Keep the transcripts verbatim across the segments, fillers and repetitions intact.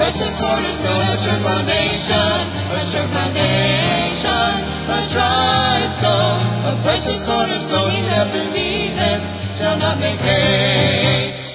precious cornerstone, a sure foundation, a sure foundation, a tried stone, a precious cornerstone, he that believeth shall not make haste.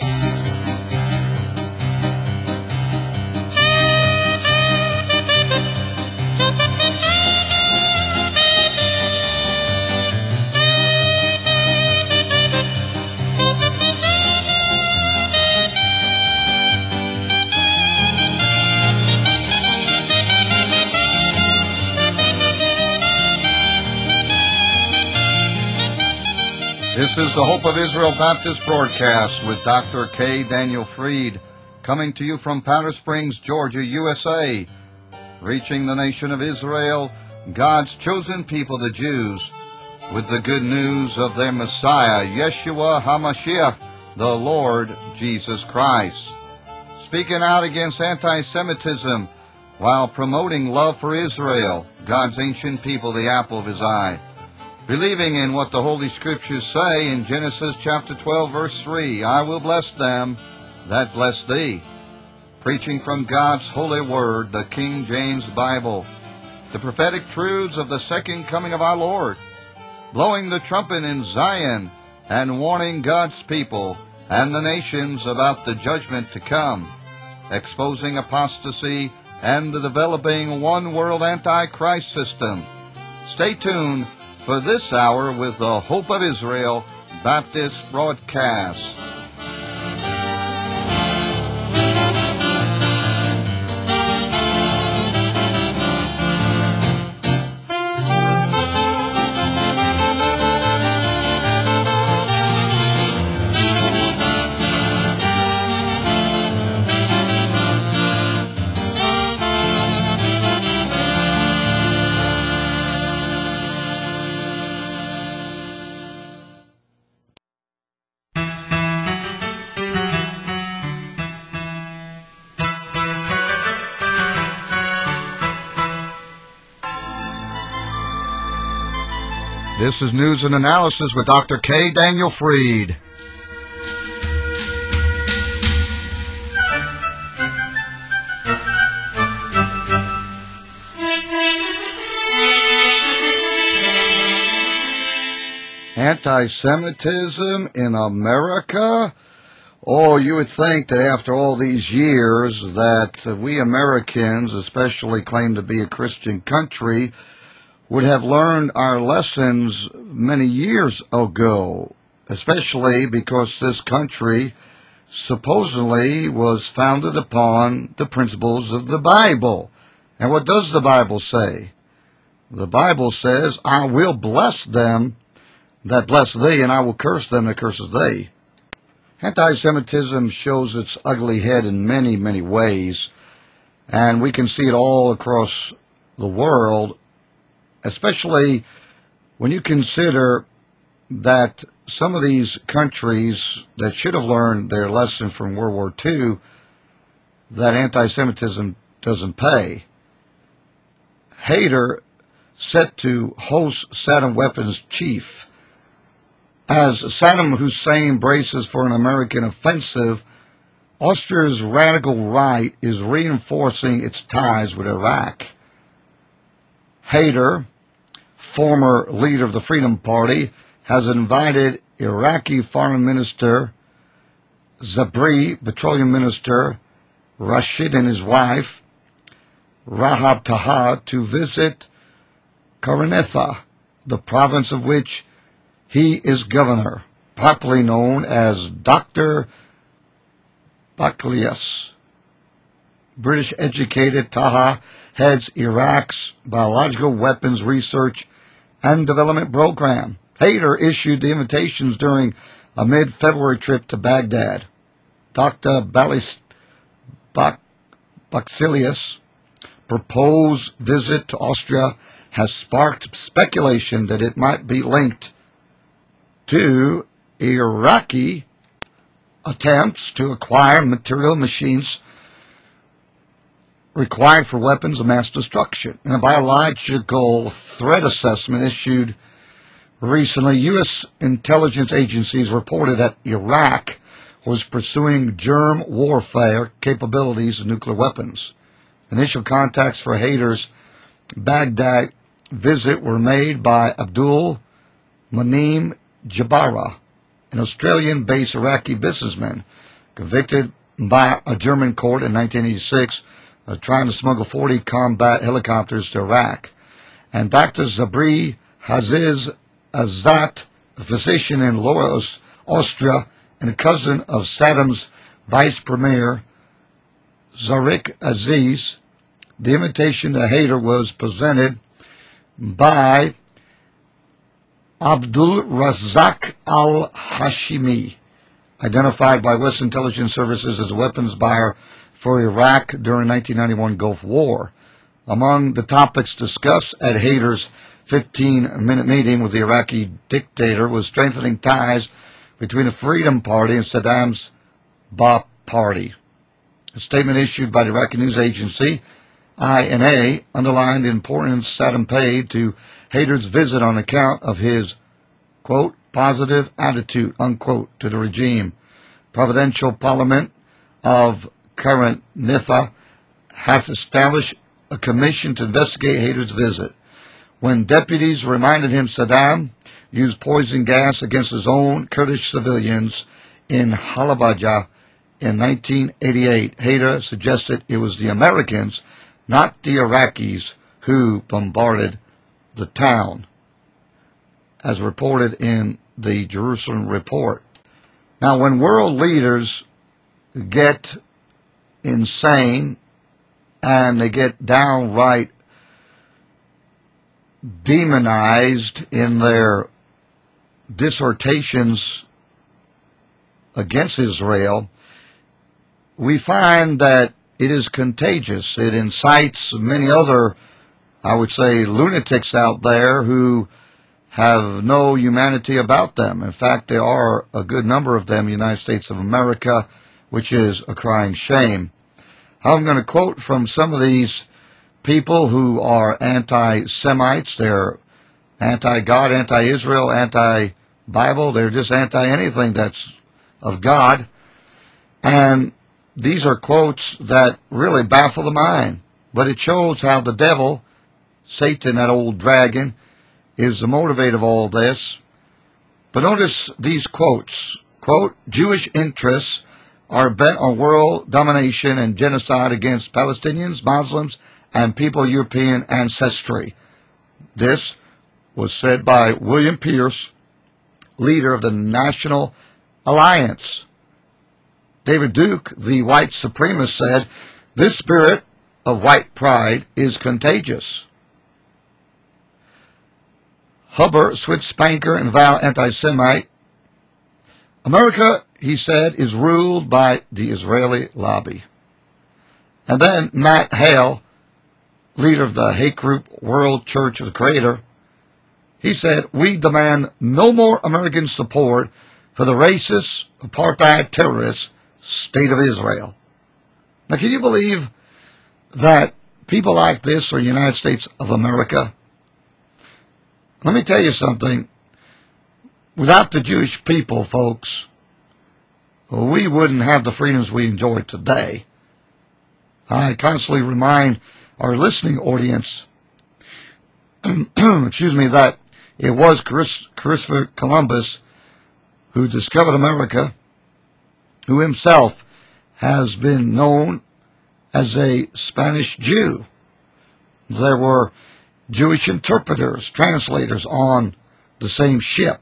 This is the Hope of Israel Baptist broadcast with Doctor K. Daniel Fried, coming to you from Powder Springs, Georgia, U S A, reaching the nation of Israel, God's chosen people, the Jews, with the good news of their Messiah, Yeshua HaMashiach, the Lord Jesus Christ, speaking out against anti-Semitism while promoting love for Israel, God's ancient people, the apple of his eye, believing in what the Holy Scriptures say in Genesis chapter twelve, verse three, I will bless them that bless thee. Preaching from God's holy word, the King James Bible, the prophetic truths of the second coming of our Lord, blowing the trumpet in Zion and warning God's people and the nations about the judgment to come, exposing apostasy and the developing one-world antichrist system. Stay tuned for this hour with the Hope of Israel Baptist broadcast. This is News and Analysis with Doctor K. Daniel Fried. Anti-Semitism in America? Oh, you would think that after all these years that we Americans, especially claim to be a Christian country, would have learned our lessons many years ago, especially because this country supposedly was founded upon the principles of the Bible. And what does the Bible say? The Bible says, I will bless them that bless thee, and I will curse them that curses thee. Anti-Semitism shows its ugly head in many, many ways, and we can see it all across the world, especially when you consider that some of these countries that should have learned their lesson from World War Two, that anti-Semitism doesn't pay. Haider, set to host Saddam weapons chief. As Saddam Hussein braces for an American offensive, Austria's radical right is reinforcing its ties with Iraq. Haider, former leader of the Freedom Party, has invited Iraqi Foreign Minister Zabri, Petroleum Minister Rashid and his wife, Rahab Taha, to visit Karanetha, the province of which he is governor, popularly known as Doctor Baklias. British-educated Taha heads Iraq's biological weapons research and development program. Haider issued the invitations during a mid-February trip to Baghdad. Doctor Balis, Bak, Baksilius' proposed visit to Austria has sparked speculation that it might be linked to Iraqi attempts to acquire material machines required for weapons of mass destruction. In a biological threat assessment issued recently, U S intelligence agencies reported that Iraq was pursuing germ warfare capabilities of nuclear weapons. Initial contacts for Haider's Baghdad visit were made by Abdul Munim Jabara, an Australian-based Iraqi businessman convicted by a German court in nineteen eighty-six of trying to smuggle forty combat helicopters to Iraq. And Doctor Zabri Haziz Azat, a physician in Laura, Austria, and a cousin of Saddam's vice premier, Zarik Aziz. The invitation to Haider was presented by Abdul Razak al-Hashimi, identified by West Intelligence Services as a weapons buyer for Iraq during the nineteen ninety-one Gulf War. Among the topics discussed at Haider's fifteen-minute meeting with the Iraqi dictator was strengthening ties between the Freedom Party and Saddam's Ba'ath Party. A statement issued by the Iraqi news agency I N A underlined the importance Saddam paid to Haider's visit on account of his, quote, positive attitude, unquote, to the regime. Providential Parliament of current Nitha hath established a commission to investigate Haider's visit. When deputies reminded him Saddam used poison gas against his own Kurdish civilians in Halabja in nineteen eighty-eight, Haider suggested it was the Americans, not the Iraqis, who bombarded the town, as reported in the Jerusalem Report. Now, when world leaders get insane and they get downright demonized in their dissertations against Israel, we find that it is contagious. It incites many other, I would say, lunatics out there who have no humanity about them. In fact, there are a good number of them in the United States of America, which is a crying shame. I'm going to quote from some of these people who are anti-Semites. They're anti-God, anti-Israel, anti-Bible. They're just anti-anything that's of God. And these are quotes that really baffle the mind. But it shows how the devil, Satan, that old dragon, is the motivator of all this. But notice these quotes. Quote, Jewish interests are bent on world domination and genocide against Palestinians, Muslims, and people of European ancestry. This was said by William Pierce, leader of the National Alliance. David Duke, the white supremacist, said, this spirit of white pride is contagious. Huber, Swiss spanker and vow anti-Semite. America, he said, is ruled by the Israeli lobby. And then Matt Hale, leader of the hate group World Church of the Creator, he said, we demand no more American support for the racist, apartheid terrorist state of Israel. Now, can you believe that people like this are United States of America? Let me tell you something. Without the Jewish people, folks, we wouldn't have the freedoms we enjoy today. I constantly remind our listening audience, excuse me, that it was Christopher Columbus who discovered America, who himself has been known as a Spanish Jew. There were Jewish interpreters, translators on the same ship.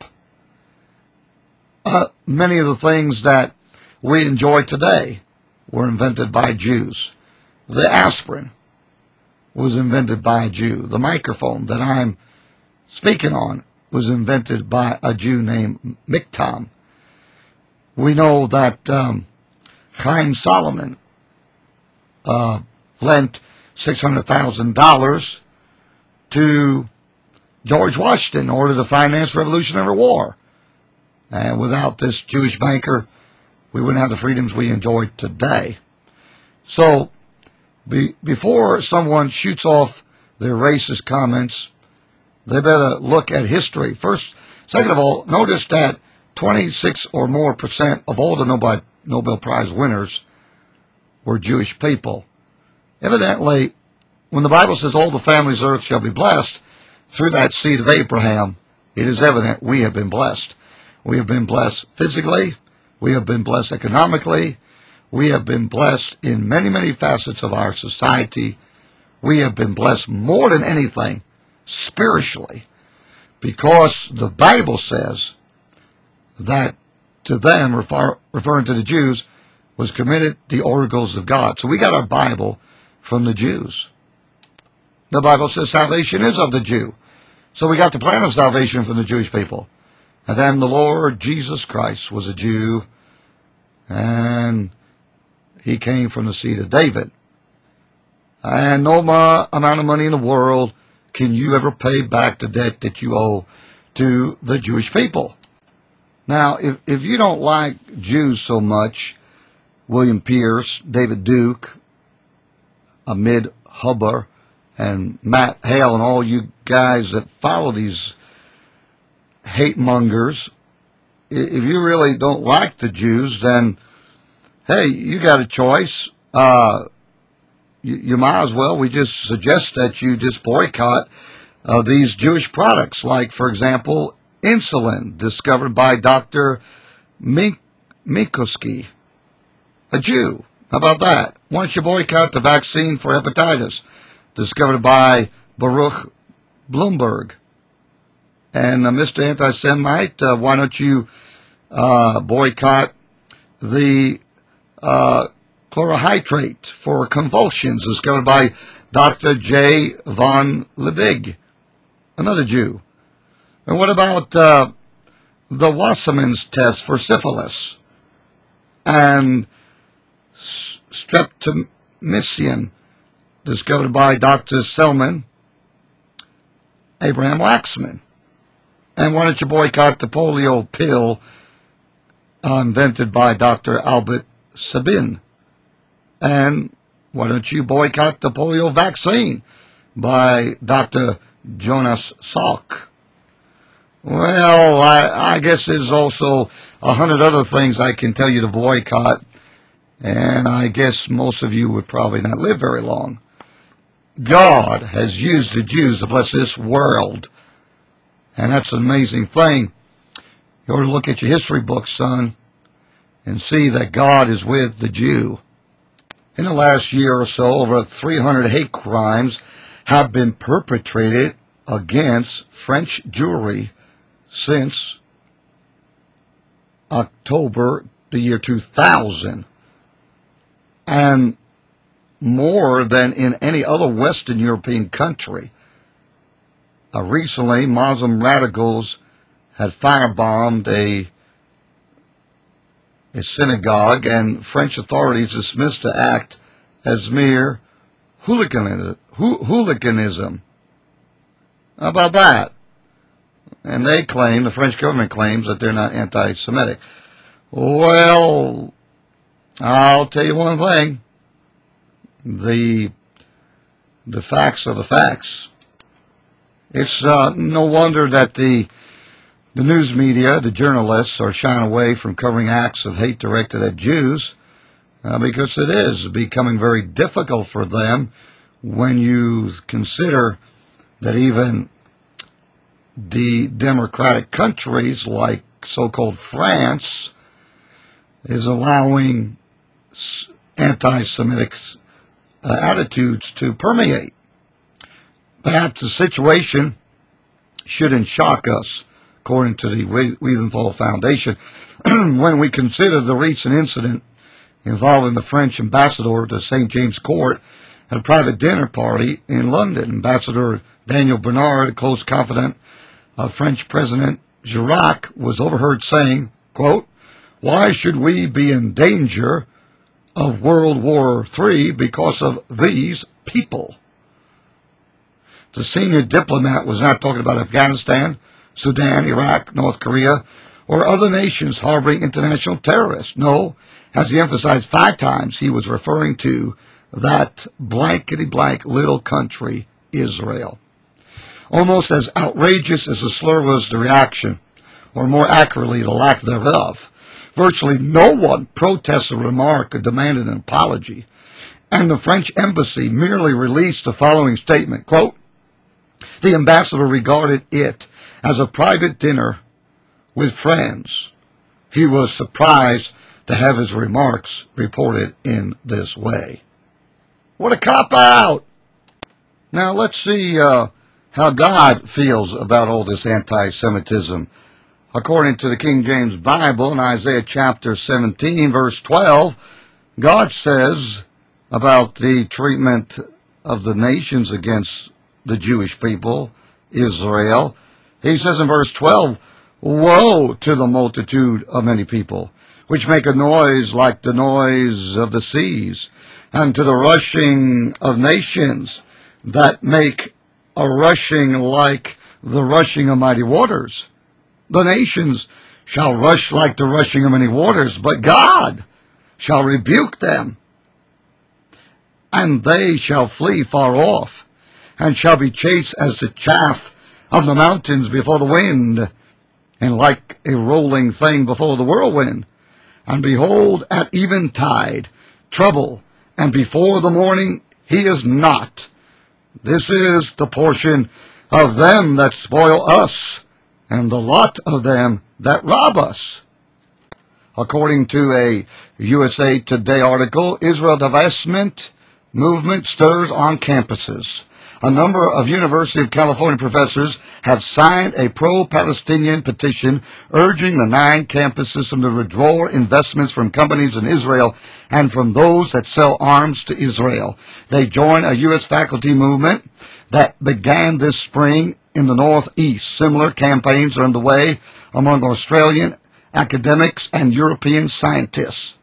Uh, many of the things that we enjoy today were invented by Jews. The aspirin was invented by a Jew. The microphone that I'm speaking on was invented by a Jew named Miktam. We know that um, Chaim Solomon uh, lent six hundred thousand dollars to George Washington in order to finance the Revolutionary War. And without this Jewish banker, we wouldn't have the freedoms we enjoy today. So, be, before someone shoots off their racist comments, they better look at history. First, second of all, notice that twenty-six or more percent of all the Nobel Nobel Prize winners were Jewish people. Evidently, when the Bible says all the families of earth shall be blessed, through that seed of Abraham, it is evident we have been blessed. We have been blessed physically. We have been blessed economically. We have been blessed in many, many facets of our society. We have been blessed more than anything spiritually, because the Bible says that to them, refer, referring to the Jews, was committed the oracles of God. So we got our Bible from the Jews. The Bible says salvation is of the Jew. So we got the plan of salvation from the Jewish people. And then the Lord Jesus Christ was a Jew, and he came from the seed of David. And no ma- amount of money in the world can you ever pay back the debt that you owe to the Jewish people. Now, if, if you don't like Jews so much, William Pierce, David Duke, Ahmed Huber, and Matt Hale, and all you guys that follow these hate mongers, if you really don't like the Jews, then, hey, you got a choice. Uh, you, you might as well, we just suggest that you just boycott uh, these Jewish products, like, for example, insulin, discovered by Doctor Mink- Minkowski, a Jew. How about that? Why don't you boycott the vaccine for hepatitis, discovered by Baruch Bloomberg? And uh, Mister Anti-Semite, uh, why don't you uh, boycott the uh, chlorohydrate for convulsions, discovered by Doctor J. von Liebig, another Jew? And what about uh, the Wassermann's test for syphilis and streptomycin, discovered by Doctor Selman Abraham Waxman? And why don't you boycott the polio pill uh, invented by Doctor Albert Sabin? And why don't you boycott the polio vaccine by Doctor Jonas Salk? Well, I, I guess there's also a hundred other things I can tell you to boycott, and I guess most of you would probably not live very long. God has used the Jews to bless this world, and that's an amazing thing. You ought to look at your history books, son, and see that God is with the Jew. In the last year or so, over three hundred hate crimes have been perpetrated against French Jewry since October the year two thousand, and more than in any other Western European country. Uh, recently, Muslim radicals had firebombed a, a synagogue, and French authorities dismissed the act as mere hooliganism. hooliganism. How about that? And they claim, the French government claims, that they're not anti-Semitic. Well, I'll tell you one thing. The, the facts are the facts. It's uh, no wonder that the, the news media, the journalists, are shying away from covering acts of hate directed at Jews, uh, because it is becoming very difficult for them when you consider that even the democratic countries like so-called France is allowing anti-Semitic uh, attitudes to permeate. Perhaps the situation shouldn't shock us, according to the Wiesenthal Foundation, when we consider the recent incident involving the French ambassador to Saint James Court at a private dinner party in London. Ambassador Daniel Bernard, a close confidant of French President Chirac, was overheard saying, quote, "Why should we be in danger of World War Three because of these people?" The senior diplomat was not talking about Afghanistan, Sudan, Iraq, North Korea, or other nations harboring international terrorists. No, as he emphasized five times, he was referring to that blankety-blank little country, Israel. Almost as outrageous as the slur was the reaction, or more accurately, the lack thereof, Virtually no one protested a remark or demanded an apology. And the French embassy merely released the following statement, quote, "The ambassador regarded it as a private dinner with friends. He was surprised to have his remarks reported in this way." What a cop-out! Now let's see uh, how God feels about all this anti-Semitism. According to the King James Bible, in Isaiah chapter seventeen, verse twelve, God says about the treatment of the nations against the Jewish people, Israel. He says in verse twelve, "Woe to the multitude of many people, which make a noise like the noise of the seas, and to the rushing of nations that make a rushing like the rushing of mighty waters. The nations shall rush like the rushing of many waters, but God shall rebuke them. And they shall flee far off, and shall be chased as the chaff of the mountains before the wind, and like a rolling thing before the whirlwind. And behold, at eventide, trouble, and before the morning he is not. This is the portion of them that spoil us, and the lot of them that rob us." According to a U S A Today article, Israel divestment movement stirs on campuses. A number of University of California professors have signed a pro-Palestinian petition urging the nine campus system to withdraw investments from companies in Israel and from those that sell arms to Israel. They join a U S faculty movement that began this spring in the Northeast. Similar campaigns are underway among Australian academics and European scientists.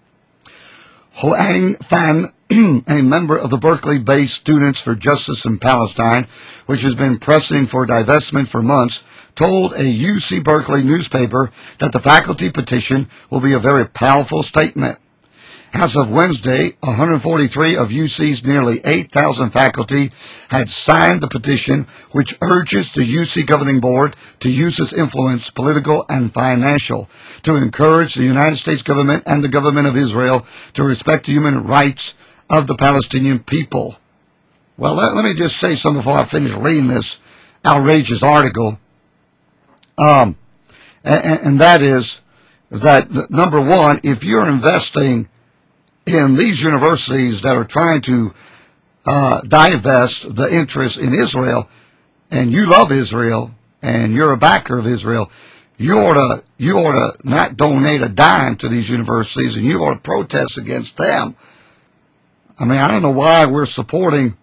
Hoang Fan, a member of the Berkeley-based Students for Justice in Palestine, which has been pressing for divestment for months, told a U C Berkeley newspaper that the faculty petition will be a very powerful statement. As of Wednesday, one hundred forty-three of U C's nearly eight thousand faculty had signed the petition, which urges the U C governing board to use its influence, political and financial, to encourage the United States government and the government of Israel to respect the human rights of the Palestinian people. Well, let, let me just say something before I finish reading this outrageous article. Um, and, and that is that, number one, if you're investing in these universities that are trying to uh, divest the interest in Israel, and you love Israel, and you're a backer of Israel, you ought to, you ought to not donate a dime to these universities, and you ought to protest against them. I mean, I don't know why we're supporting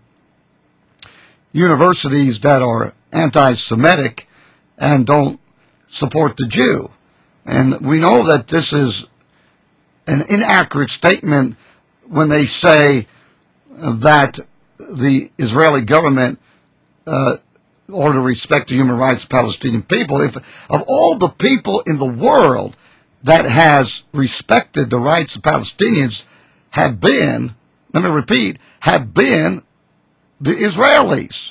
universities that are anti-Semitic and don't support the Jew. And we know that this is an inaccurate statement when they say that the Israeli government uh, ought to respect the human rights of Palestinian people. If of all the people in the world that has respected the rights of Palestinians have been, let me repeat, have been the Israelis.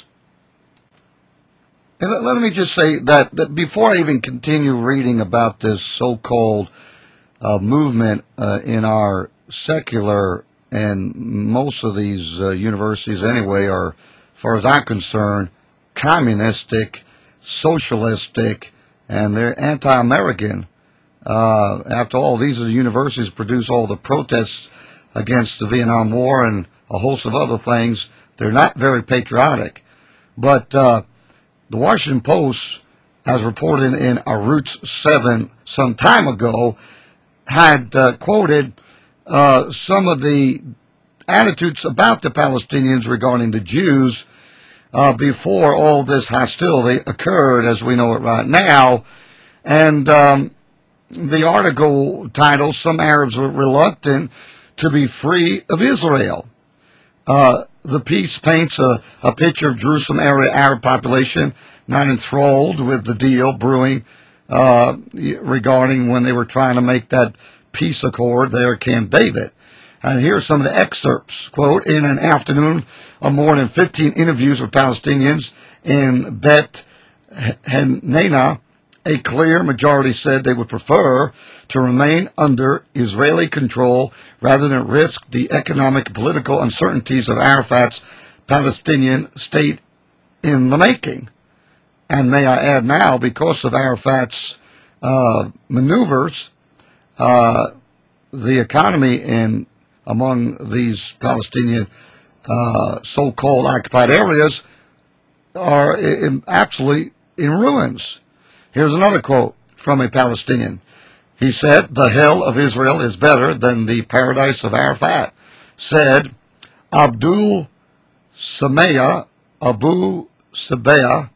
And let, let me just say that, that before I even continue reading about this so-called uh, movement uh, in our secular, and most of these uh, universities anyway are, as far as I'm concerned, communistic, socialistic, and they're anti-American. Uh, after all, these are the universities that produce all the protests against the Vietnam War and a host of other things. They're not very patriotic. But uh, the Washington Post, as reported in our Roots seven some time ago, had uh, quoted uh, some of the attitudes about the Palestinians regarding the Jews uh, before all this hostility occurred, as we know it right now. And um, the article titled, "Some Arabs Were Reluctant to be Free of Israel." Uh, the piece paints a, a picture of Jerusalem area Arab population not enthralled with the deal brewing uh, regarding when they were trying to make that peace accord there at Camp David. And here's some of the excerpts. Quote, "In an afternoon of more than fifteen interviews with Palestinians in Bet Hanina, a clear majority said they would prefer to remain under Israeli control rather than risk the economic and political uncertainties of Arafat's Palestinian state in the making. And may I add now, because of Arafat's uh, maneuvers, uh, the economy in among these Palestinian uh, so-called occupied areas are in, absolutely in ruins. Here's another quote from a Palestinian. He said, "The hell of Israel is better than the paradise of Arafat," said Abdul Sameya Abu Sabeya.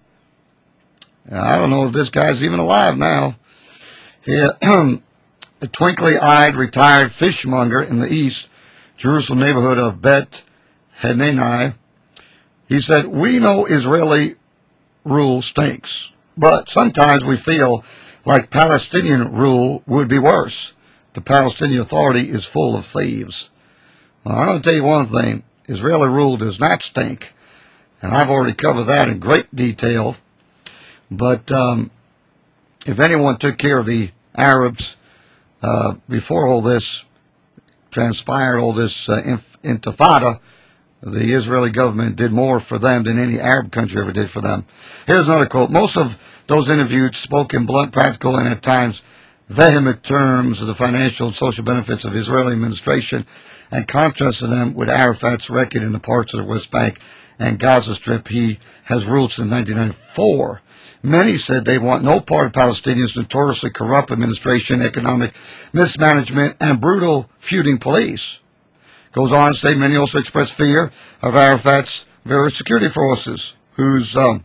I don't know if this guy's even alive now. He, a twinkly-eyed retired fishmonger in the East Jerusalem neighborhood of Bet Hanani. He said, "We know Israeli rule stinks, but sometimes we feel like Palestinian rule would be worse. The Palestinian Authority is full of thieves." Well, I'm going to tell you one thing. Israeli rule does not stink, and I've already covered that in great detail. But um, if anyone took care of the Arabs uh, before all this transpired, all this uh, inf- intifada, the Israeli government did more for them than any Arab country ever did for them. Here's another quote. "Most of those interviewed spoke in blunt, practical, and at times vehement terms of the financial and social benefits of Israeli administration and contrasted them with Arafat's record in the parts of the West Bank and Gaza Strip he has ruled since nineteen ninety-four. Many said they want no part of Palestinians' notoriously corrupt administration, economic mismanagement, and brutal feuding police." Goes on to say many also expressed fear of Arafat's various security forces, whose um,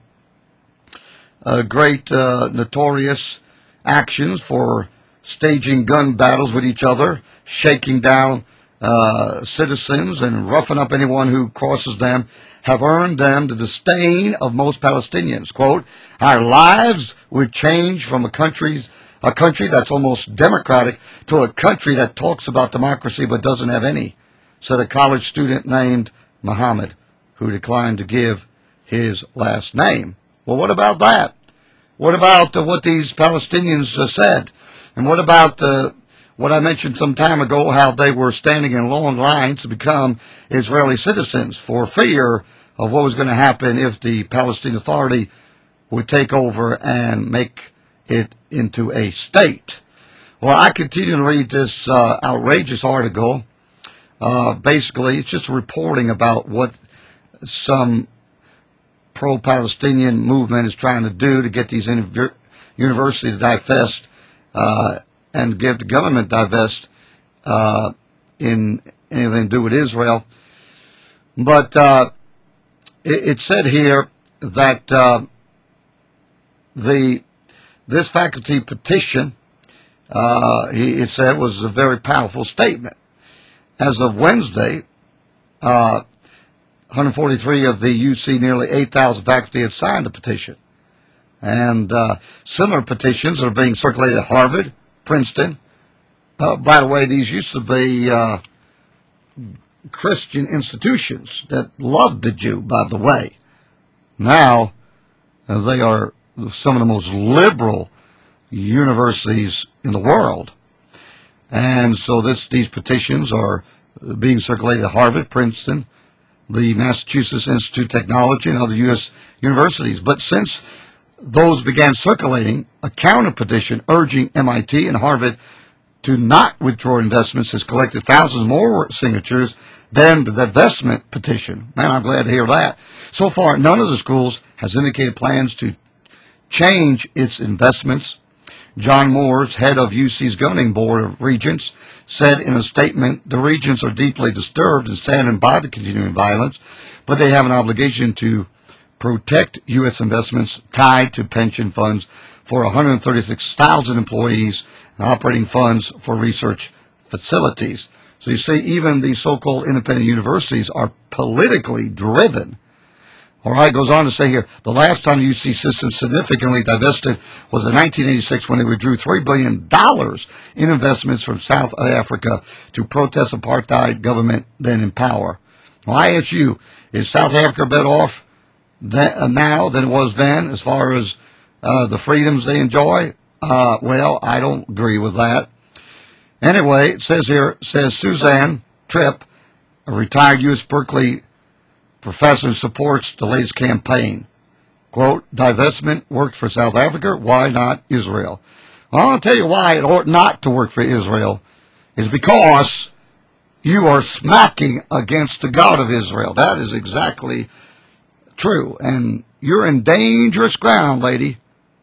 uh, great uh, notorious actions for staging gun battles with each other, shaking down uh, citizens, and roughing up anyone who crosses them, have earned them the disdain of most Palestinians. Quote, "Our lives would change from a country's a country that's almost democratic to a country that talks about democracy but doesn't have any," said a college student named Muhammad, who declined to give his last name. Well, what about that? What about uh, what these Palestinians uh, said? And what about uh, what I mentioned some time ago, how they were standing in long lines to become Israeli citizens for fear of what was going to happen if the Palestinian Authority would take over and make it into a state? Well, I continue to read this uh, outrageous article. Uh, basically, it's just reporting about what some pro-Palestinian movement is trying to do to get these univ- universities to divest uh, and give the government divest uh, in anything to do with Israel. But uh, it, it said here that uh, the this faculty petition, uh, he, it said, was a very powerful statement. As of Wednesday, uh, one hundred forty-three of the U C nearly eight thousand faculty had signed the petition. And uh, similar petitions are being circulated at Harvard, Princeton. Uh, by the way, these used to be uh, Christian institutions that loved the Jew, by the way. Now, uh, they are some of the most liberal universities in the world. And so this, these petitions are being circulated at Harvard, Princeton, the Massachusetts Institute of Technology, and other U S universities. But since those began circulating, a counter petition urging M I T and Harvard to not withdraw investments has collected thousands more signatures than the divestment petition. Man, I'm glad to hear that. So far, none of the schools has indicated plans to change its investments. John Moores, head of U C's governing board of regents, said in a statement, "The regents are deeply disturbed and saddened by the continuing violence, but they have an obligation to protect U S investments tied to pension funds for one hundred thirty-six thousand employees and operating funds for research facilities." So you see, even these so-called independent universities are politically driven. All right, goes on to say here, the last time the U C system significantly divested was in nineteen eighty-six when they withdrew three billion dollars in investments from South Africa to protest apartheid government then in power. Well, I ask you, is South Africa better off than, uh, now than it was then as far as uh, the freedoms they enjoy? Uh, well, I don't agree with that. Anyway, it says here, it says Suzanne Tripp, a retired U S Berkeley professor, supports the latest campaign. Quote, divestment worked for South Africa, why not Israel? Well, I'll tell you why it ought not to work for Israel. Is because you are smacking against the God of Israel. That is exactly true. And you're in dangerous ground, lady.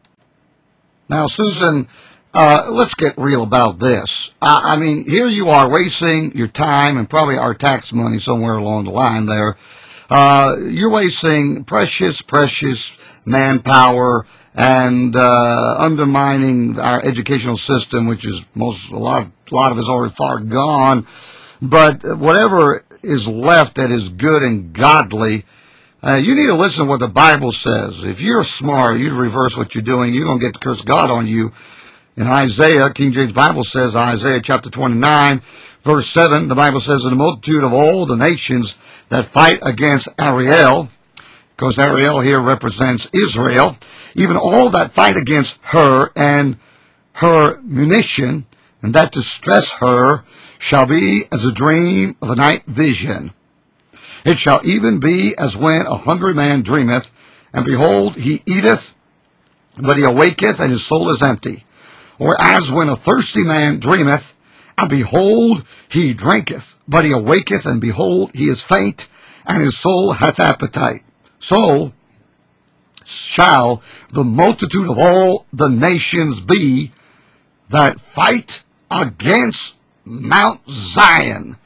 Now, Susan, uh, let's get real about this. I, I mean, here you are wasting your time and probably our tax money somewhere along the line there. Uh, you're wasting precious, precious manpower and uh, undermining our educational system, which is most a lot, a lot of is already far gone. But whatever is left that is good and godly, uh, you need to listen to what the Bible says. If you're smart, you reverse what you're doing, you're going to get the curse of God on you. In Isaiah, King James Bible says, Isaiah chapter twenty-nine, verse seven, the Bible says, in the multitude of all the nations that fight against Ariel, because Ariel here represents Israel, even all that fight against her and her munition, and that distress her, shall be as a dream of a night vision. It shall even be as when a hungry man dreameth, and behold, he eateth, but he awaketh, and his soul is empty. Or as when a thirsty man dreameth, and behold, he drinketh, but he awaketh, and behold, he is faint, and his soul hath appetite. So shall the multitude of all the nations be that fight against Mount Zion.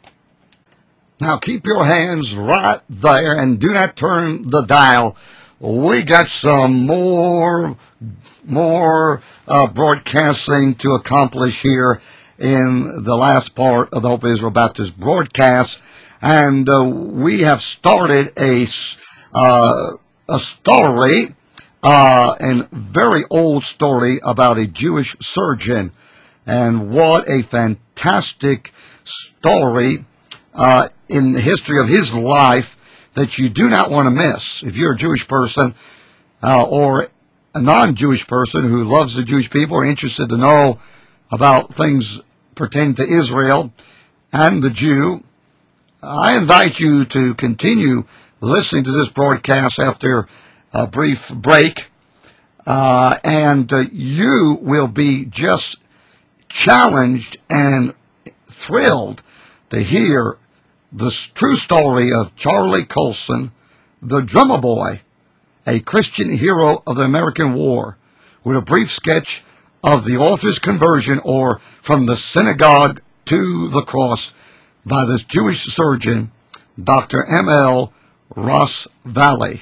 Now keep your hands right there and do not turn the dial. We got some more more uh, broadcasting to accomplish here in the last part of the Hope of Israel Baptist broadcast, and uh, we have started a uh, a story, uh, a very old story about a Jewish surgeon, and what a fantastic story uh, in the history of his life that you do not want to miss. If you're a Jewish person uh, or a non-Jewish person who loves the Jewish people or interested to know about things pertaining to Israel and the Jew, I invite you to continue listening to this broadcast after a brief break, uh, and uh, you will be just challenged and thrilled to hear the true story of Charlie Colson, the drummer boy, a Christian hero of the American War, with a brief sketch of the author's conversion, or from the synagogue to the cross, by this Jewish surgeon, Doctor M L Ross Valley.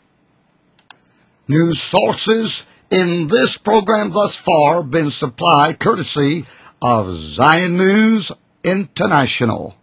News sources in this program thus far been supplied courtesy of Zion News International.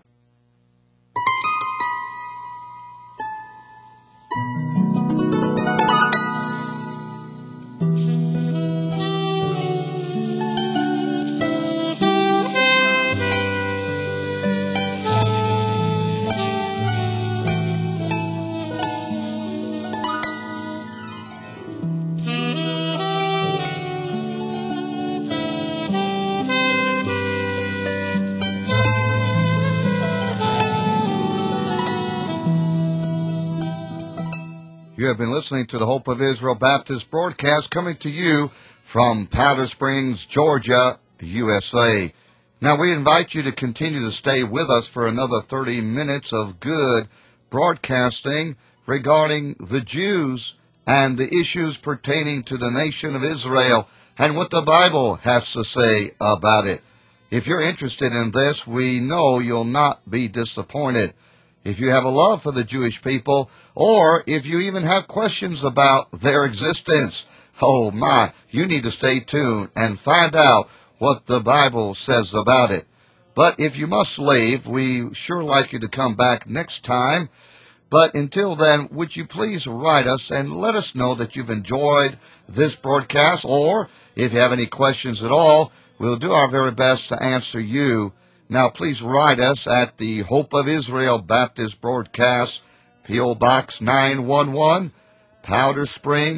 You have been listening to the Hope of Israel Baptist broadcast, coming to you from Powder Springs, Georgia, U S A. Now, we invite you to continue to stay with us for another thirty minutes of good broadcasting regarding the Jews and the issues pertaining to the nation of Israel and what the Bible has to say about it. If you're interested in this, we know you'll not be disappointed. If you have a love for the Jewish people, or if you even have questions about their existence, oh my, you need to stay tuned and find out what the Bible says about it. But if you must leave, we sure like you to come back next time. But until then, would you please write us and let us know that you've enjoyed this broadcast, or if you have any questions at all, we'll do our very best to answer you. Now, please write us at the Hope of Israel Baptist Broadcast, P O. Box nine one one, Powder Springs,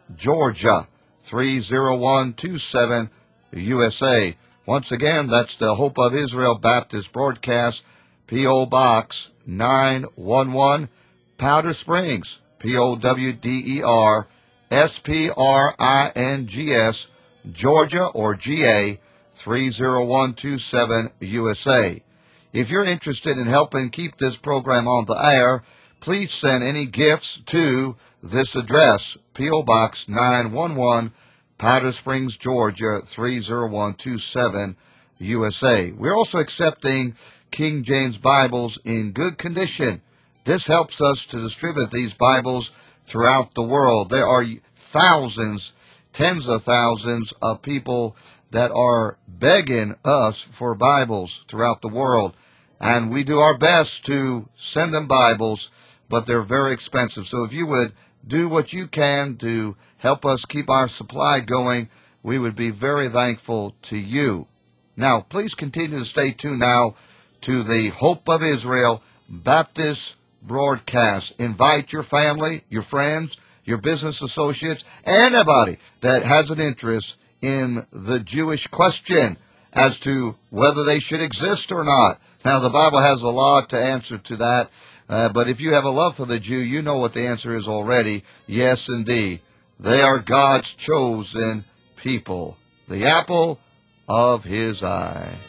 Georgia, three zero one two seven, U S A. Once again, that's the Hope of Israel Baptist Broadcast, P O. Box nine one one, Powder Springs, P O W D E R S P R I N G S, Georgia or G A, three zero one two seven, U S A. If you're interested in helping keep this program on the air, please send any gifts to this address, P O. Box nine one one, Powder Springs, Georgia, three zero one two seven, U S A. We're also accepting King James Bibles in good condition. This helps us to distribute these Bibles throughout the world. There are thousands, tens of thousands of people that are begging us for Bibles throughout the world. And we do our best to send them Bibles, but they're very expensive. So if you would do what you can to help us keep our supply going, we would be very thankful to you. Now, please continue to stay tuned now to the Hope of Israel Baptist broadcast. Invite your family, your friends, your business associates, anybody that has an interest in the Jewish question as to whether they should exist or not. Now, the Bible has a lot to answer to that, uh, but if you have a love for the Jew, you know what the answer is already. Yes, indeed. They are God's chosen people, the apple of his eye.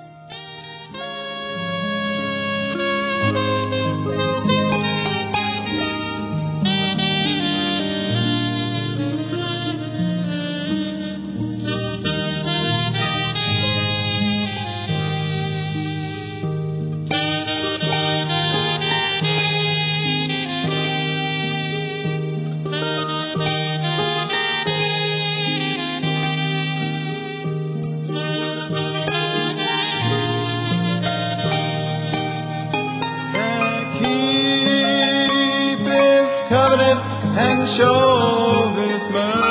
And showeth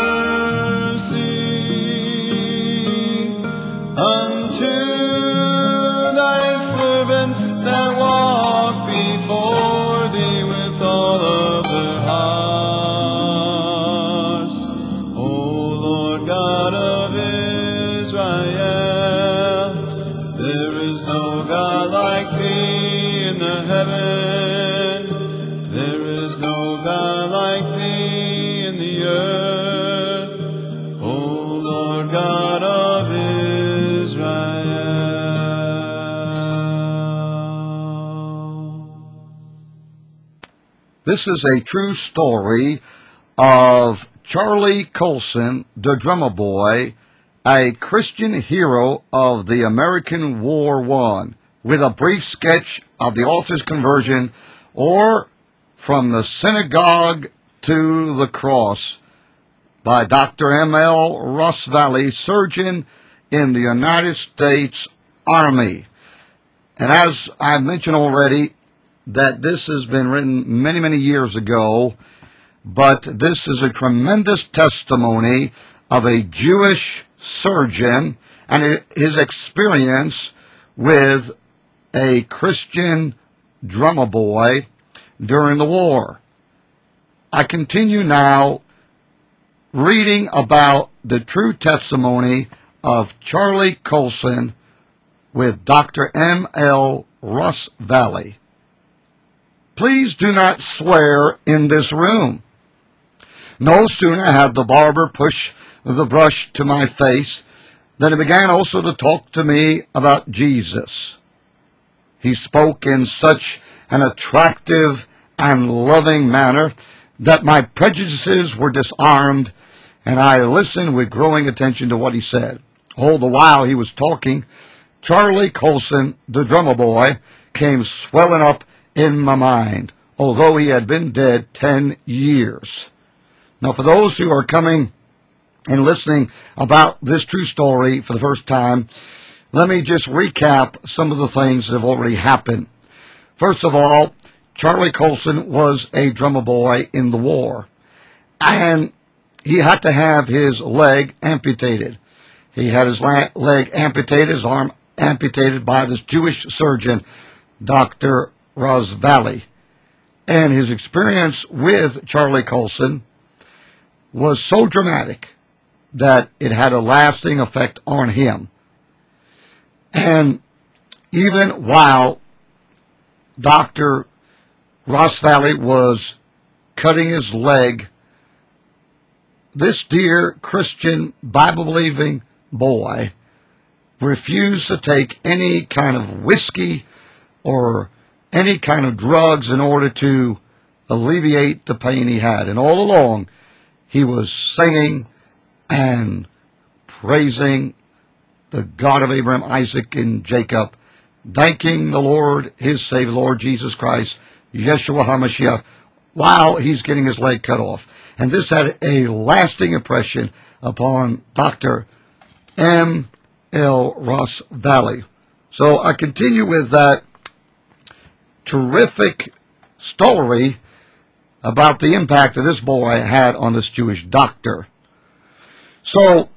mercy unto thy servants that walk before thee with all of their hearts. O Lord God of Israel, there is no God like thee in the heaven. There is no God like thee in the earth, O Lord God of Israel. This is a true story of Charlie Colson, the drummer boy, a Christian hero of the American War One, with a brief sketch of the author's conversion, or From the Synagogue to the Cross, by Doctor M L Ross Valley, surgeon in the United States Army. And as I mentioned already, that this has been written many, many years ago, but this is a tremendous testimony of a Jewish surgeon and his experience with a Christian drummer boy during the war. I continue now reading about the true testimony of Charlie Colson with Doctor M L Ross Valley. Please do not swear in this room. No sooner had the barber pushed the brush to my face than he began also to talk to me about Jesus. He spoke in such an attractive and loving manner that my prejudices were disarmed, and I listened with growing attention to what he said. All the while he was talking, Charlie Colson, the drummer boy, came swelling up in my mind, although he had been dead ten years. Now, for those who are coming and listening about this true story for the first time, let me just recap some of the things that have already happened. First of all, Charlie Colson was a drummer boy in the war, and he had to have his leg amputated. He had his leg amputated, his arm amputated by this Jewish surgeon, Doctor Ross Valley. And his experience with Charlie Colson was so dramatic that it had a lasting effect on him. And even while Doctor Ross Valley was cutting his leg, this dear Christian Bible-believing boy refused to take any kind of whiskey or any kind of drugs in order to alleviate the pain he had. And all along, he was singing and praising the God of Abraham, Isaac, and Jacob, thanking the Lord, his Savior, Lord Jesus Christ, Yeshua HaMashiach, while he's getting his leg cut off. And this had a lasting impression upon Doctor M L Ross Valley. So I continue with that terrific story about the impact that this boy had on this Jewish doctor. So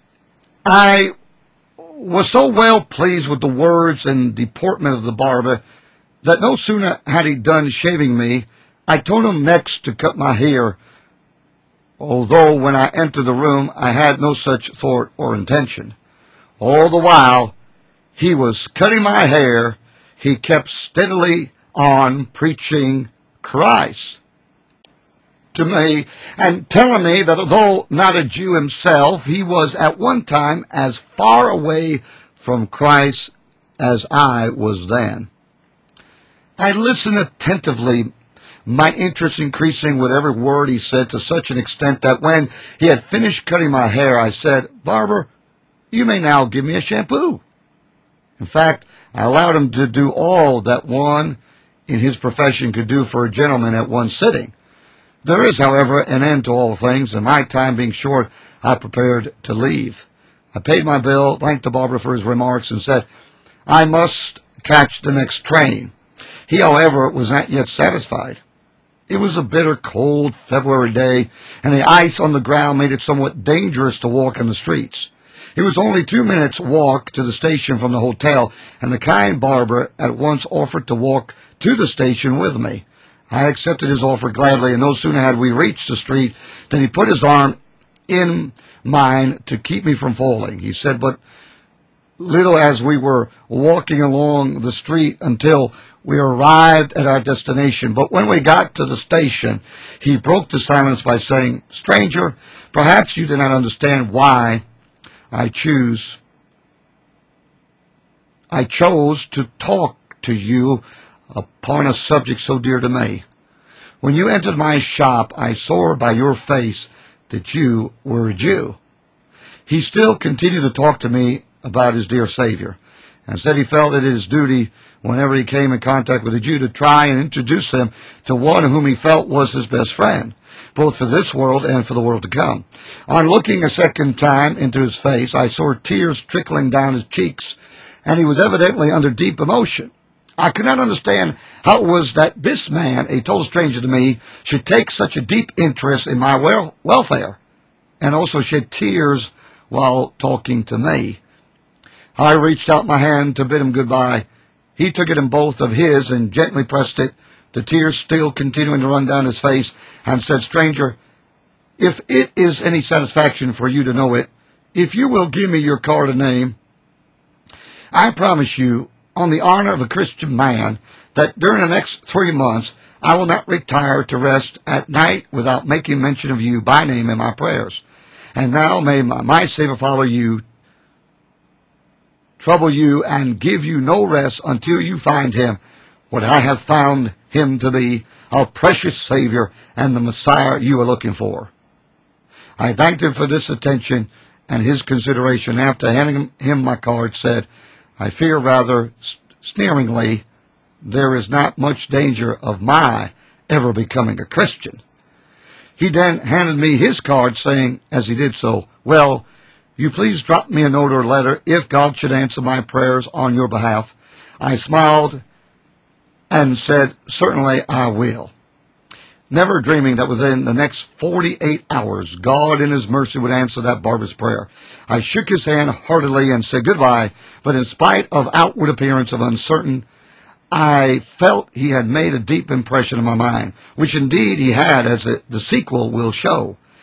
I was so well pleased with the words and deportment of the barber that no sooner had he done shaving me, I told him next to cut my hair, although when I entered the room I had no such thought or intention. All the while he was cutting my hair, he kept steadily on preaching Christ to me and telling me that although not a Jew himself, he was at one time as far away from Christ as I was then. I listened attentively, my interest increasing with every word he said to such an extent that when he had finished cutting my hair, I said, "Barber, you may now give me a shampoo." In fact, I allowed him to do all that one in his profession could do for a gentleman at one sitting. There is, however, an end to all things, and my time being short, I prepared to leave. I paid my bill, thanked the barber for his remarks, and said I must catch the next train. He, however, was not yet satisfied. It was a bitter, cold February day, and the ice on the ground made it somewhat dangerous to walk in the streets. It was only two minutes' walk to the station from the hotel, and the kind barber at once offered to walk to the station with me. I accepted his offer gladly, and no sooner had we reached the street than he put his arm in mine to keep me from falling. He said, but little as we were walking along the street until we arrived at our destination. But when we got to the station, he broke the silence by saying, "Stranger, perhaps you do not understand why I choose, I chose to talk to you upon a subject so dear to me. When you entered my shop, I saw by your face that you were a Jew." He still continued to talk to me about his dear Savior, and said he felt it his duty, whenever he came in contact with a Jew, to try and introduce him to one whom he felt was his best friend, both for this world and for the world to come. On looking a second time into his face, I saw tears trickling down his cheeks, and he was evidently under deep emotion. I could not understand how it was that this man, a total stranger to me, should take such a deep interest in my wel- welfare, and also shed tears while talking to me. I reached out my hand to bid him goodbye. He took it in both of his and gently pressed it, the tears still continuing to run down his face, and said, "Stranger, if it is any satisfaction for you to know it, if you will give me your card and name, I promise you, on the honor of a Christian man, that during the next three months I will not retire to rest at night without making mention of you by name in my prayers. And now may my, my Savior follow you, trouble you, and give you no rest until you find him, what I have found him to be, our precious Savior and the Messiah you are looking for." I thanked him for this attention and his consideration. After handing him my card, said, "I fear rather sneeringly, there is not much danger of my ever becoming a Christian." He then handed me his card, saying, as he did so, "Well, you please drop me a note or letter if God should answer my prayers on your behalf." I smiled and said, "Certainly I will," never dreaming that within the next forty-eight hours, God in his mercy would answer that barber's prayer. I shook his hand heartily and said goodbye, but in spite of outward appearance of uncertain, I felt he had made a deep impression in my mind, which indeed he had, as it, the sequel will show.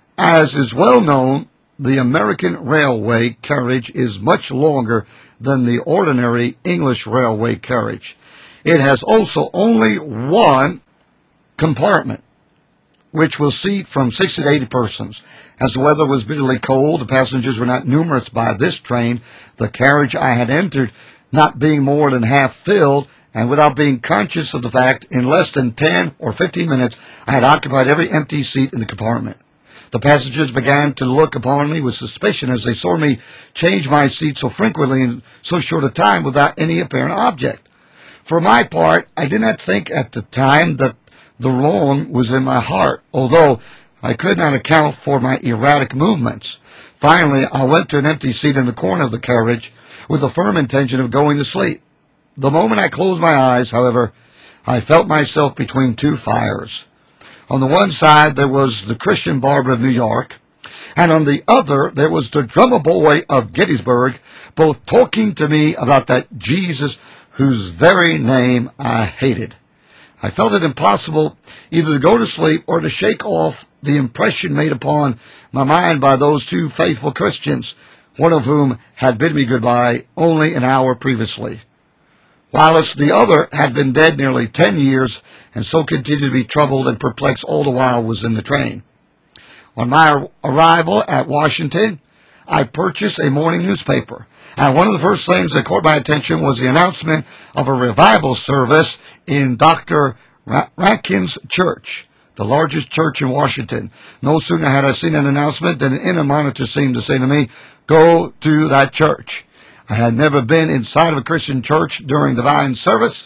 As is well known, the American railway carriage is much longer than the ordinary English railway carriage. It has also only one compartment, which will seat from sixty to eighty persons. As the weather was bitterly cold, the passengers were not numerous by this train, the carriage I had entered not being more than half filled, and without being conscious of the fact, in less than ten or fifteen minutes, I had occupied every empty seat in the compartment. The passengers began to look upon me with suspicion as they saw me change my seat so frequently in so short a time without any apparent object. For my part, I did not think at the time that the wrong was in my heart, although I could not account for my erratic movements. Finally, I went to an empty seat in the corner of the carriage with a firm intention of going to sleep. The moment I closed my eyes, however, I felt myself between two fires. On the one side, there was the Christian barber of New York, and on the other, there was the drummer boy of Gettysburg, both talking to me about that Jesus whose very name I hated. I felt it impossible either to go to sleep or to shake off the impression made upon my mind by those two faithful Christians, one of whom had bid me goodbye only an hour previously, whilst the other had been dead nearly ten years, and so continued to be troubled and perplexed all the while was in the train. On my arrival at Washington, I purchased a morning newspaper, and one of the first things that caught my attention was the announcement of a revival service in Doctor Rankin's church, the largest church in Washington. No sooner had I seen an announcement than an inner monitor seemed to say to me, "Go to that church." I had never been inside of a Christian church during divine service,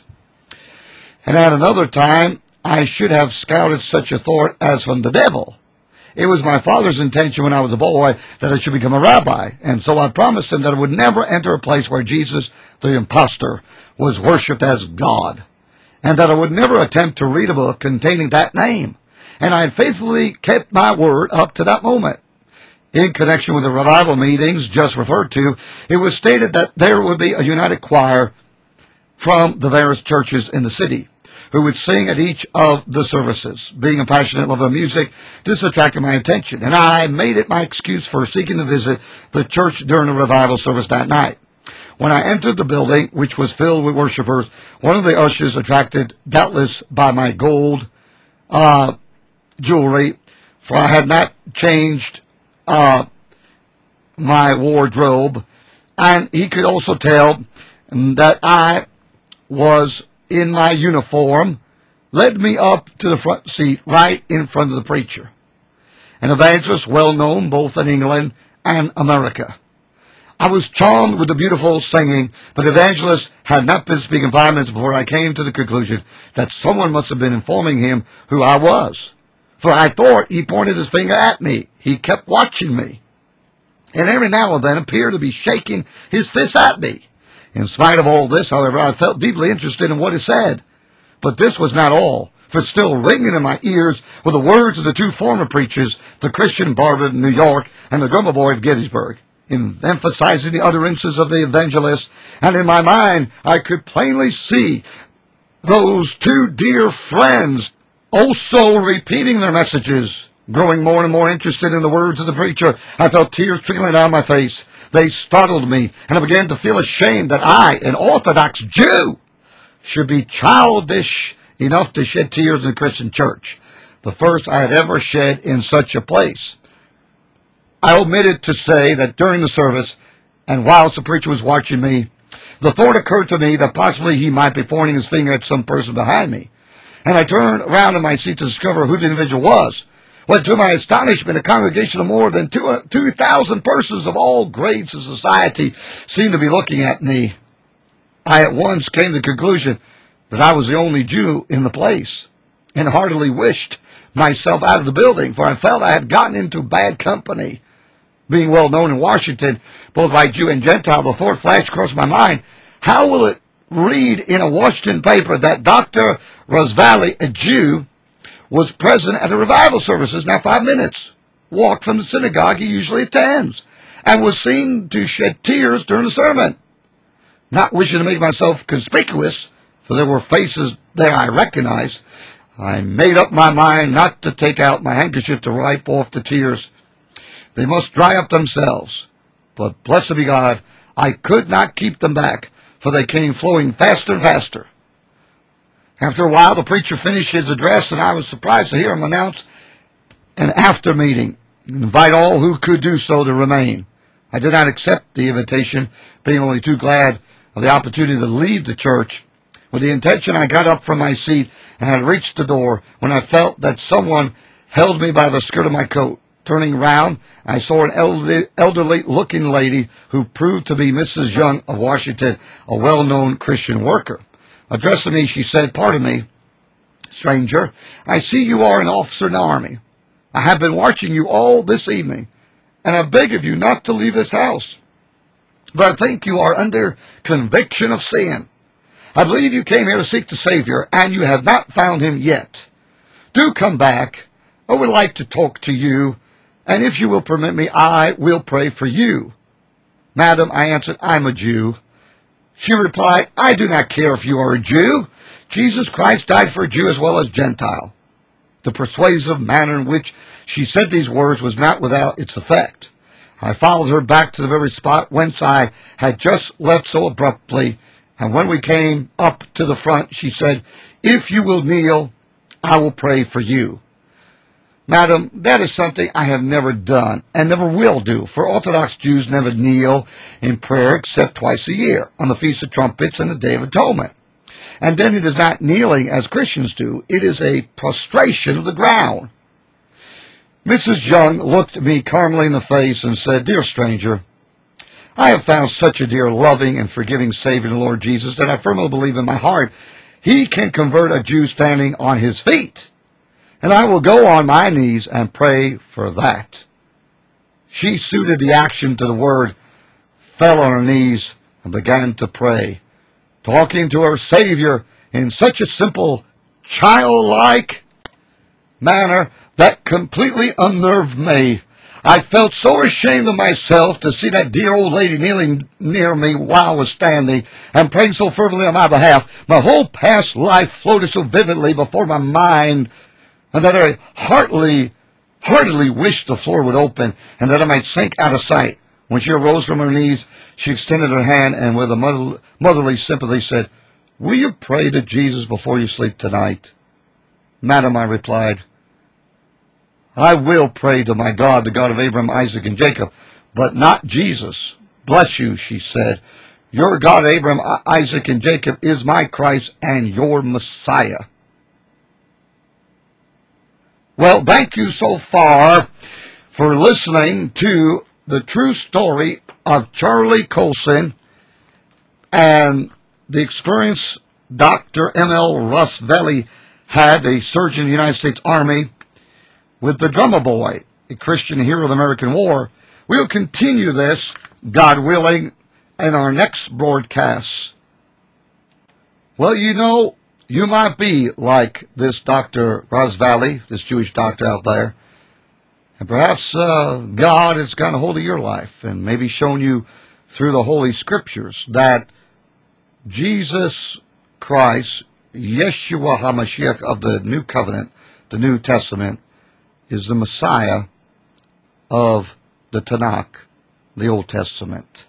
and at another time I should have scouted such a thought as from the devil. It was my father's intention when I was a boy that I should become a rabbi, and so I promised him that I would never enter a place where Jesus, the impostor, was worshipped as God, and that I would never attempt to read a book containing that name. And I had faithfully kept my word up to that moment. In connection with the revival meetings just referred to, it was stated that there would be a united choir from the various churches in the city who would sing at each of the services. Being a passionate lover of music, this attracted my attention, and I made it my excuse for seeking to visit the church during the revival service that night. When I entered the building, which was filled with worshipers, one of the ushers, attracted doubtless by my gold uh, jewelry, for I had not changed uh, my wardrobe, and he could also tell that I was in my uniform, led me up to the front seat right in front of the preacher, an evangelist well known both in England and America. I was charmed with the beautiful singing, but the evangelist had not been speaking five minutes before I came to the conclusion that someone must have been informing him who I was, for I thought he pointed his finger at me. He kept watching me, and every now and then appeared to be shaking his fist at me. In spite of all this, however, I felt deeply interested in what he said. But this was not all, for still ringing in my ears were the words of the two former preachers, the Christian barber of New York and the drummer boy of Gettysburg, in emphasizing the utterances of the evangelist, and in my mind I could plainly see those two dear friends also repeating their messages. Growing more and more interested in the words of the preacher, I felt tears trickling down my face. They startled me, and I began to feel ashamed that I, an Orthodox Jew, should be childish enough to shed tears in the Christian church, the first I had ever shed in such a place. I omitted to say that during the service, and whilst the preacher was watching me, the thought occurred to me that possibly he might be pointing his finger at some person behind me, and I turned around in my seat to discover who the individual was. When, to my astonishment, a congregation of more than two thousand persons of all grades of society seemed to be looking at me. I at once came to the conclusion that I was the only Jew in the place, and heartily wished myself out of the building, for I felt I had gotten into bad company. Being well known in Washington, both by Jew and Gentile, the thought flashed across my mind, how will it read in a Washington paper that Doctor Rosvally, a Jew, was present at the revival services, now five minutes walk from the synagogue he usually attends, and was seen to shed tears during the sermon? Not wishing to make myself conspicuous, for there were faces there I recognized, I made up my mind not to take out my handkerchief to wipe off the tears. They must dry up themselves. But blessed be God, I could not keep them back, for they came flowing faster and faster. After a while, the preacher finished his address, and I was surprised to hear him announce an after meeting and invite all who could do so to remain. I did not accept the invitation, being only too glad of the opportunity to leave the church. With the intention, I got up from my seat and had reached the door when I felt that someone held me by the skirt of my coat. Turning round, I saw an elderly, elderly-looking lady who proved to be Missus Young of Washington, a well-known Christian worker. Addressing me, she said, "Pardon me, stranger, I see you are an officer in the Army. I have been watching you all this evening, and I beg of you not to leave this house, for I think you are under conviction of sin. I believe you came here to seek the Savior, and you have not found him yet. Do come back. I would like to talk to you, and if you will permit me, I will pray for you." "Madam," I answered, "I'm a Jew." She replied, "I do not care if you are a Jew. Jesus Christ died for a Jew as well as Gentile." The persuasive manner in which she said these words was not without its effect. I followed her back to the very spot whence I had just left so abruptly, and when we came up to the front, she said, "If you will kneel, I will pray for you." Madam, that is something I have never done and never will do, for Orthodox Jews never kneel in prayer except twice a year, on the Feast of Trumpets and the Day of Atonement. And then it is not kneeling as Christians do, it is a prostration of the ground. Missus Young looked me calmly in the face and said, "Dear stranger, I have found such a dear, loving, and forgiving Savior, the Lord Jesus, that I firmly believe in my heart he can convert a Jew standing on his feet. And I will go on my knees and pray for that." She suited the action to the word, fell on her knees, and began to pray, talking to her Savior in such a simple, childlike manner that completely unnerved me. I felt so ashamed of myself to see that dear old lady kneeling near me while I was standing and praying so fervently on my behalf. My whole past life floated so vividly before my mind, and that I heartily, heartily wished the floor would open and that I might sink out of sight. When she arose from her knees, she extended her hand and with a motherly sympathy said, "Will you pray to Jesus before you sleep tonight?" "Madam," I replied, "I will pray to my God, the God of Abraham, Isaac, and Jacob, but not Jesus." "Bless you," she said. "Your God, Abraham, Isaac, and Jacob is my Christ and your Messiah." Well, thank you so far for listening to the true story of Charlie Colson and the experience Doctor M L Roosevelt had, a surgeon in the United States Army, with the drummer boy, a Christian hero of the American War. We'll continue this, God willing, in our next broadcast. Well, you know, you might be like this Doctor Roosevelt, this Jewish doctor out there, and perhaps uh, God has gotten a hold of your life and maybe shown you through the Holy Scriptures that Jesus Christ, Yeshua HaMashiach of the New Covenant, the New Testament, is the Messiah of the Tanakh, the Old Testament.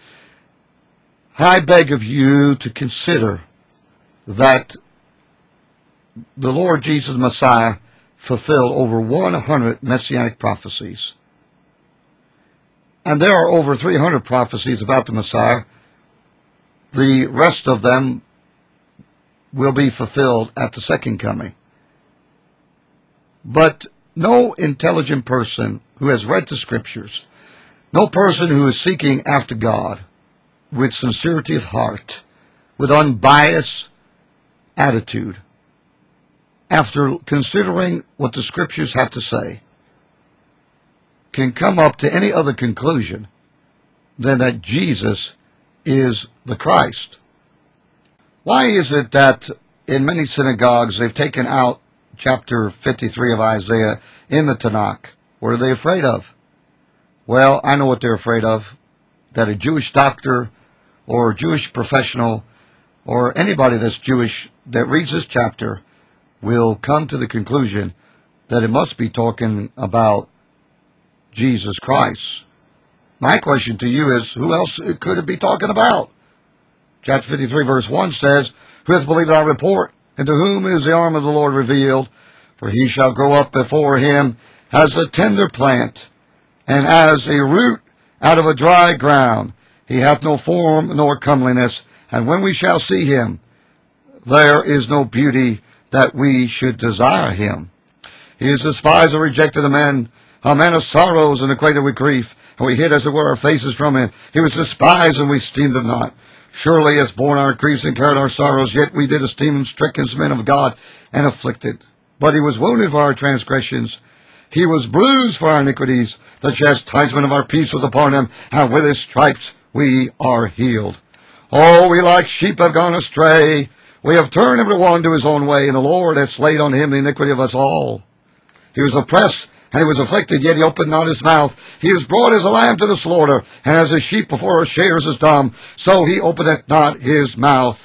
I beg of you to consider that the Lord Jesus Messiah fulfilled over one hundred messianic prophecies. And there are over three hundred prophecies about the Messiah. The rest of them will be fulfilled at the second coming. But no intelligent person who has read the Scriptures, no person who is seeking after God with sincerity of heart, with unbiased attitude, after considering what the Scriptures have to say, can come up to any other conclusion than that Jesus is the Christ. Why is it that in many synagogues they've taken out chapter fifty-three of Isaiah in the Tanakh? What are they afraid of? Well, I know what they're afraid of, that a Jewish doctor or a Jewish professional or anybody that's Jewish that reads this chapter will come to the conclusion that it must be talking about Jesus Christ. My question to you is, who else could it be talking about? Chapter fifty-three, verse one says, Who hath believed our report, and to whom is the arm of the Lord revealed? For he shall grow up before him as a tender plant, and as a root out of a dry ground. He hath no form nor comeliness, and when we shall see him, there is no beauty that we should desire him. He is despised and rejected of men, a man of sorrows and acquainted with grief, and we hid as it were our faces from him. He was despised, and we esteemed him not. Surely he has borne our griefs and carried our sorrows, yet we did esteem him stricken as men of God, and afflicted. But he was wounded for our transgressions, he was bruised for our iniquities. The chastisement of our peace was upon him, and with his stripes we are healed. Oh, we like sheep have gone astray. We have turned every one to his own way, and the Lord hath laid on him the iniquity of us all. He was oppressed, and he was afflicted, yet he opened not his mouth. He is brought as a lamb to the slaughter, and as a sheep before her shearers is dumb, so he openeth not his mouth.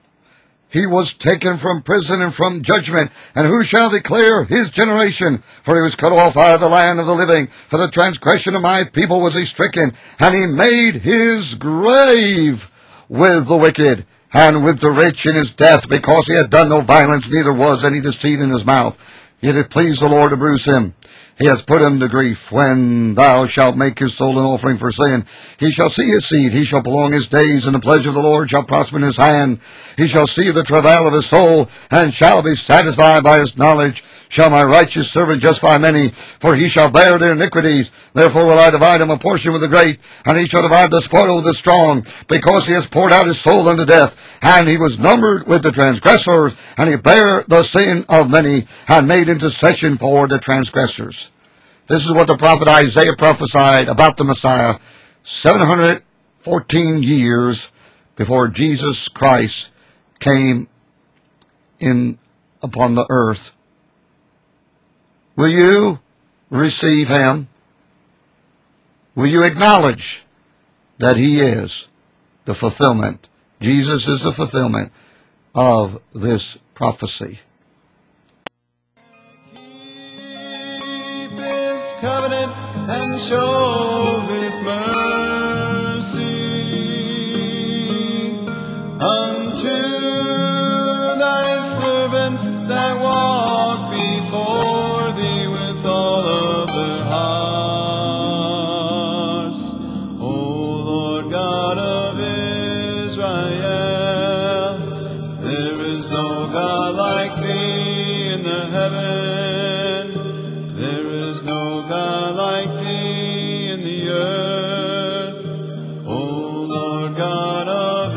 He was taken from prison and from judgment, and who shall declare his generation? For he was cut off out of the land of the living. For the transgression of my people was he stricken, and he made his grave with the wicked, and with the rich in his death, because he had done no violence, neither was any deceit in his mouth. Yet it pleased the Lord to bruise him. He hath put him to grief. When thou shalt make his soul an offering for sin, he shall see his seed, he shall prolong his days, and the pleasure of the Lord shall prosper in his hand. He shall see the travail of his soul, and shall be satisfied by his knowledge. Shall my righteous servant justify many? For he shall bear their iniquities. Therefore will I divide him a portion with the great, and he shall divide the spoil with the strong, because he has poured out his soul unto death, and he was numbered with the transgressors, and he bare the sin of many, and made intercession for the transgressors. This is what the prophet Isaiah prophesied about the Messiah seven hundred fourteen years before Jesus Christ came in upon the earth. Will you receive him? Will you acknowledge that he is the fulfillment? Jesus is the fulfillment of this prophecy. Covenant and show with mercy unto thy servants that walk before thee with all of their hearts. O Lord God of Israel, there is no God like thee in the heavens. God like thee in the earth, O Lord God of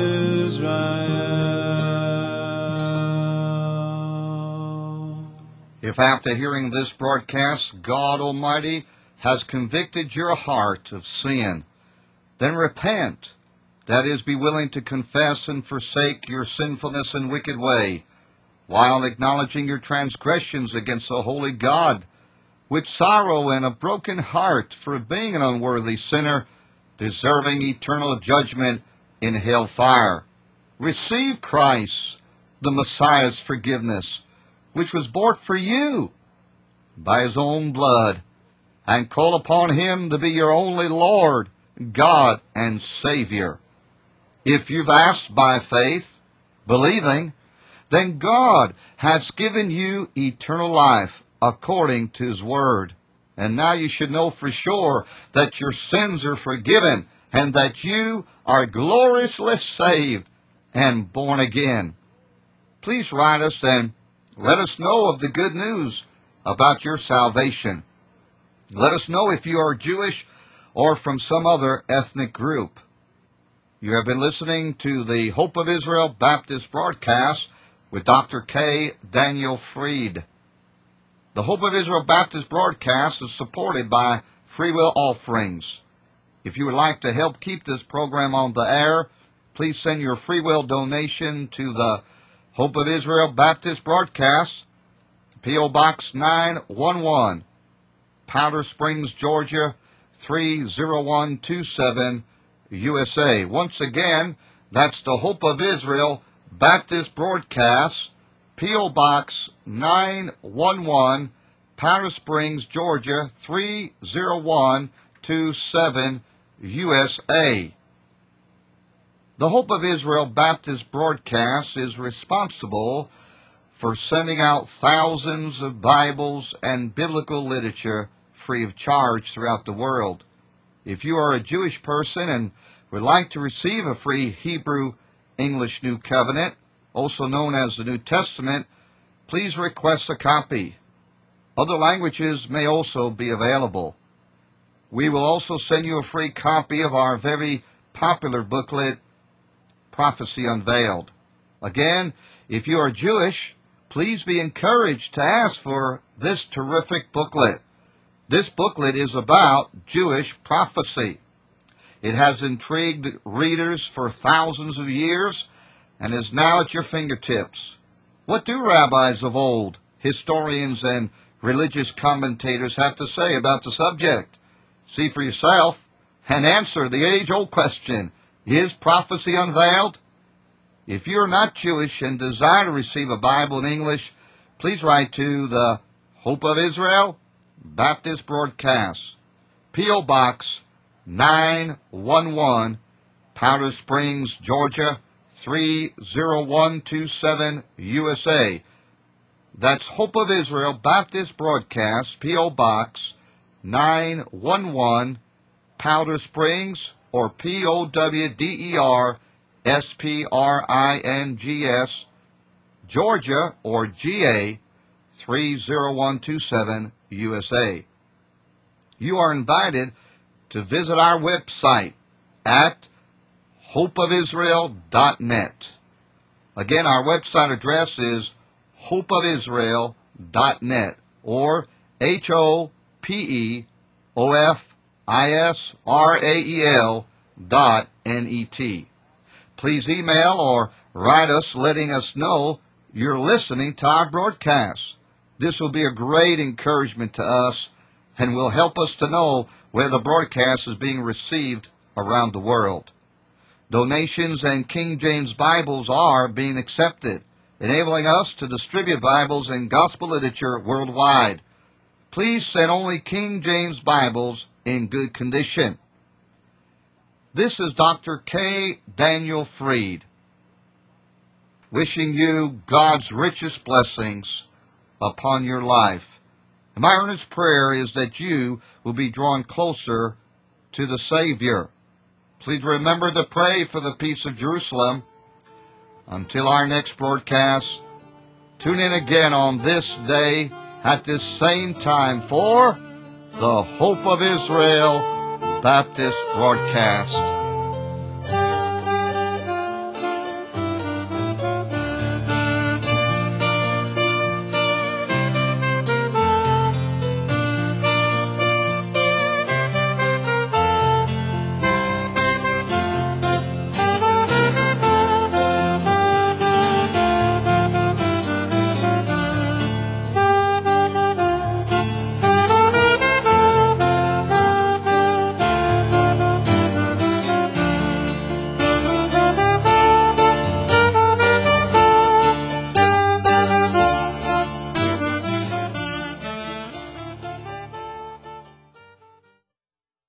Israel. If after hearing this broadcast, God Almighty has convicted your heart of sin, then repent. That is, be willing to confess and forsake your sinfulness and wicked way, while acknowledging your transgressions against the holy God, with sorrow and a broken heart for being an unworthy sinner, deserving eternal judgment in hell fire. Receive Christ, the Messiah's forgiveness, which was bought for you by his own blood, and call upon him to be your only Lord, God, and Savior. If you've asked by faith, believing, then God has given you eternal life according to his word. And now you should know for sure that your sins are forgiven and that you are gloriously saved and born again. Please write us and let us know of the good news about your salvation. Let us know if you are Jewish or from some other ethnic group. You have been listening to the Hope of Israel Baptist broadcast with Doctor K. Daniel Fried. The Hope of Israel Baptist broadcast is supported by free will offerings. If you would like to help keep this program on the air, please send your free will donation to the Hope of Israel Baptist broadcast, P O Box nine one one, Powder Springs, Georgia three zero one two seven, U S A. Once again, that's the Hope of Israel Baptist broadcast, P O Box nine one one, Powder Springs, Georgia, three zero one two seven, U S A. The Hope of Israel Baptist broadcast is responsible for sending out thousands of Bibles and biblical literature free of charge throughout the world. If you are a Jewish person and would like to receive a free Hebrew English New Covenant, also known as the New Testament, please request a copy. Other languages may also be available. We will also send you a free copy of our very popular booklet, Prophecy Unveiled. Again, if you are Jewish, please be encouraged to ask for this terrific booklet. This booklet is about Jewish prophecy. It has intrigued readers for thousands of years and is now at your fingertips. What do rabbis of old, historians, and religious commentators have to say about the subject? See for yourself and answer the age-old question, is prophecy unveiled? If you are not Jewish and desire to receive a Bible in English, please write to the Hope of Israel Baptist Broadcast, P O Box nine one one, Powder Springs, Georgia, three zero one two seven, U S A. That's Hope of Israel Baptist Broadcast, P O Box nine one one, Powder Springs, or P O W D E R S P R I N G S, Georgia, or G A, three zero one two seven, U S A. You are invited to visit our website at hope of israel dot net. Again, our website address is hope of israel dot net, or H O P E O F I S R A E L dot N E T. Please email or write us letting us know you're listening to our broadcast. This will be a great encouragement to us and will help us to know where the broadcast is being received around the world. Donations and King James Bibles are being accepted, enabling us to distribute Bibles and gospel literature worldwide. Please send only King James Bibles in good condition. This is Doctor K. Daniel Fried, wishing you God's richest blessings upon your life. And my earnest prayer is that you will be drawn closer to the Savior. Please remember to pray for the peace of Jerusalem. Until our next broadcast, tune in again on this day at this same time for the Hope of Israel Baptist Broadcast.